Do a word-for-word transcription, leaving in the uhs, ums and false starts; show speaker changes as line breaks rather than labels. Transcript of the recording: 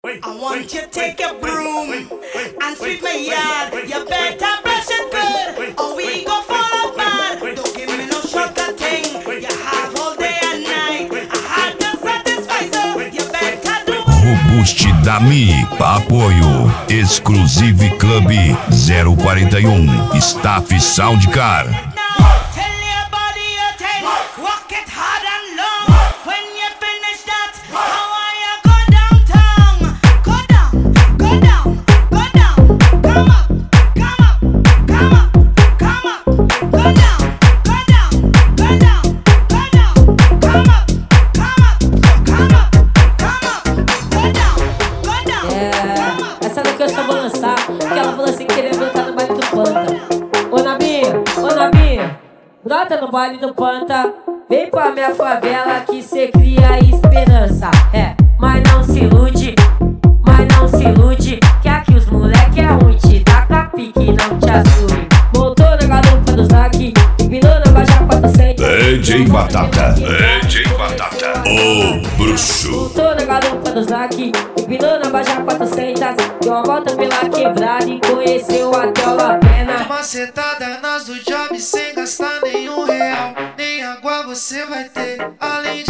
I want you to take your broom and sweep my yard. You better brush it good, or we go fall apart. Don't give me no shorter thing. You have all day and night. I had to satisfy, so you better do it.
Robust Dami, apoio Exclusive Club zero quarenta e um, Staff Soundcar.
Brota no baile do Panta, vem pra minha favela que cê cria esperança. É, mas não se ilude, mas não se ilude, que aqui os moleque é ruim, te taca pique, não te assume. Voltou na garupa do saque, virou na baixa quatrocentos.
D J Batata, D J Batata, o bruxo.
Voltou na garupa do saque, virou na baixa quatrocentos. Deu uma volta pela quebrada e conheceu até o Lapena.
Macetada nas do job sem gastar nenhum real. Nem água você vai ter, além de